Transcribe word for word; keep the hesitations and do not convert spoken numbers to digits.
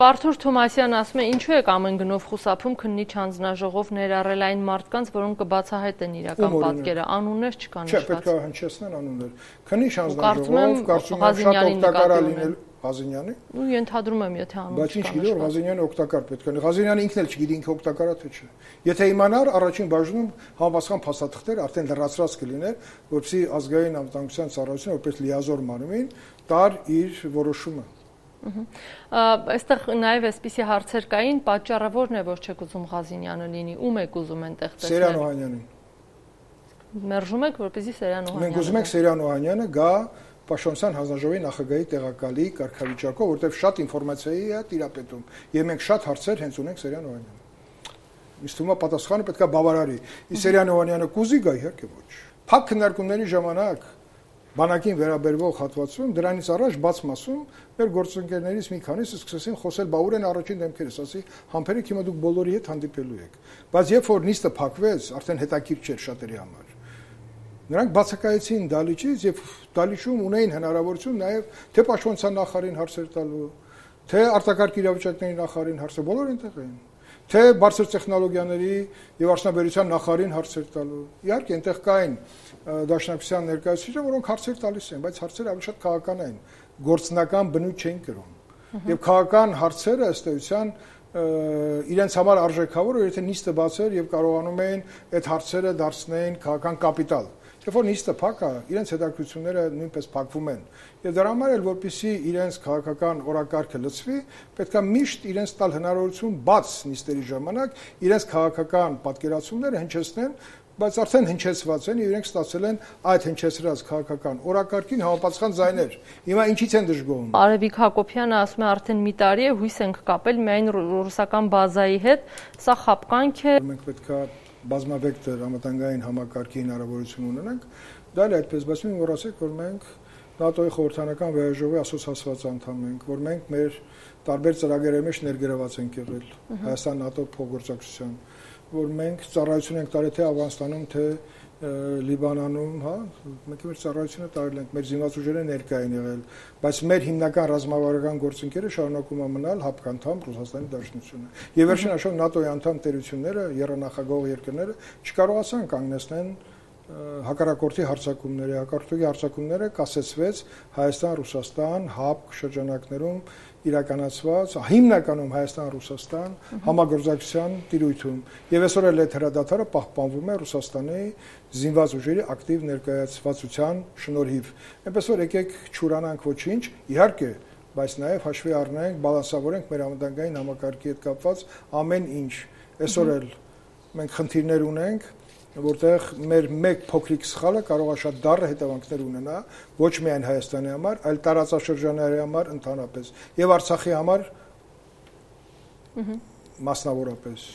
Արթուր Թոմասյանն ասում է, ինչու եք ամեն գնով խուսափում քննիչ հանձնաժողով ներառել այն մարդկանց, որոնք կբացահայտեն իրական պատկերը, անուններ չկան նշված։ Չէ, պետք է հնչեցնեն անուններ։ Քննիչ հանձնաժողով, կարծում եմ շատ օգտակար է լինել Ղազենյանի։ Ու ենթադրում եմ, եթե անուն չկա։ Բայց ինչ գիտի, որ Ղազենյանը օգտակար պետք է։ Ղազենյանը ինքն էլ չգիտի ինքը օգտակար է թե չէ։ Եթե իմանար, առաջին բաժնում համապատասխան փաստաթղթեր արդեն լրացրած կլիներ, որպեսզի ազգային անվտանգության ծառայությունը որպես լիազոր մարմին տար իր որոշումը։ Այստեղ նաև այսպիսի հարցեր կային, պատճառը ո՞րն է, որ չեք ուզում Ղազենյանը լինի, ում եք ուզում այնտեղ տեսնել։ Սերյան Օհանյանին։ Մերժում եք, որպեսզի Սերյան Օհանյանը։ Մենք ուզում ենք Սերյան Օհանյանը գա Պաշտպանության հանձնաժողովի նախագահի տեղակալի կարգավիճակով, որտեղ շատ ինֆորմացիայի է տիրապետում, եւ մենք շատ հարցեր հենց ունենք Սերյան Օհանյանը։ Իսկ թվում է պատասխանը պետքա բավարարի։ Իսկ Սերյան Օհանյանը կուզի գա, իհարկե ոչ։ Փակ քննարկումների ժամանակ բանակին վերաբերվող հատվածում դրանից առաջ բաց մասում մեր գործընկերներից մի քանիսը սկսեցին խոսել, բա ուր են առաջին դեմքերս, ասի համբերեք հիմա դուք բոլորի հետ հանդիպելու եք։ Բայց երբ որ նիստը փակվեց, արդեն հետաքրքիր չէր շատերի համար։ Նրանք բացակայեցին դալիճից եւ դալիճում ունեին հնարավորություն նաեւ թե պաշտպանության նախարարին հարցեր տալու, թե արտակարգ իրավիճակների նախարարին հարցեր, բոլորը այնտեղ էին, թե բարձր տեխնոլոգիաների եւ արդյունաբերության նախարարին հարցեր տալու։ Իհարկե այնտեղ կային դաշնակցության ներկայացուցիչներ, որոնք հարցեր տալիս են, բայց հարցերը ավելի շատ քաղաքական են, գործնական բնույթ չէին կրում։ Եվ քաղաքական հարցերը ըստ էության իրենց համար արժեքավոր էր, եթե նիստը բաց էր եւ կարողանում էին այդ հարցերը դարձնել քաղաքական կապիտալ։ Երբ որ նիստը փակ է, իրենց հետաքրքրությունները նույնպես փակվում են։ Եվ դրա համար էլ որպեսզի իրենց քաղաքական օրակարգը լցվի, պետք է միշտ իրենց տալ հնարավորություն բաց նիստերի ժամանակ իրենց քաղաքական պատկերացումները հնչեցնեն, բայց արդեն հնչեցված են եւ իրենք ստացել են այդ հնչեցրած քաղաքական օրակարգին համապատասխան ձայներ։ Հիմա ինչից են դժգոհում։ Արևիկ Հակոբյանը ասում է, արդեն մի տարի է հույս ենք կապել միայն ռուսական բազայի հետ, սա խապկանք է։ Մենք պետքա բազմավեկտոր անվտանգային համակարգի հնարավորություն ունենանք, դա էլ այդպես, բայց μην մոռացեք, որ մենք ՆԱՏՕ-ի խորհրդանական վեհաժողովի ասոցիացված անդամ ենք, որ մենք մեր տարբեր ծրագրերի մեջ ներգրաված ենք եղել Հայաստան-ՆԱՏՕ փոխգործակցության, որ մենք ծառայություն ենք տարել թե Աֆղանստանում, թե Լիբանանում, հա, մենք մեր ծառայությունը տարել ենք, մեր զինված ուժերը ներկա են եղել, բայց մեր հիմնական ռազմավարական գործընկերը շարունակում է մնալ հապկանդամ Ռուսաստանի Դաշնությունը։ Եվ վերջին հաշվով ՆԱՏՕ-ի անդամ տերությունները, եռանախագահող երկրները չկարողացան կանգնեցնել հակառակորդի հարձակումները, հակառակորդի հարձակումները կասեցվեց Հայաստան-Ռուսաստան հապկ շրջանակներում իրականացված հիմնականում Հայաստան-Ռուսաստան համագործակցության տիրույթում եւ այսօր էլ այդ հրադադարը պահպանվում է Ռուսաստանի զինված ուժերի ակտիվ ներկայացվածության շնորհիվ։ Այնպես որ եկեք չուրանանք ոչինչ, իհարկե, բայց նաեւ հաշվի առնենք, բալանսավորենք մեր անվտանգային համակարգի հետ կապված ամեն ինչ։ Այսօր էլ մենք խնդիրներ ունենք, որտեղ մեր մեկ փոքրիկ սխալը կարող է շատ դառը հետևանքներ ունենա ոչ միայն Հայաստանի համար, այլ տարածաշրջանների համար ընդհանրապես եւ Արցախի համար մասնավորապես։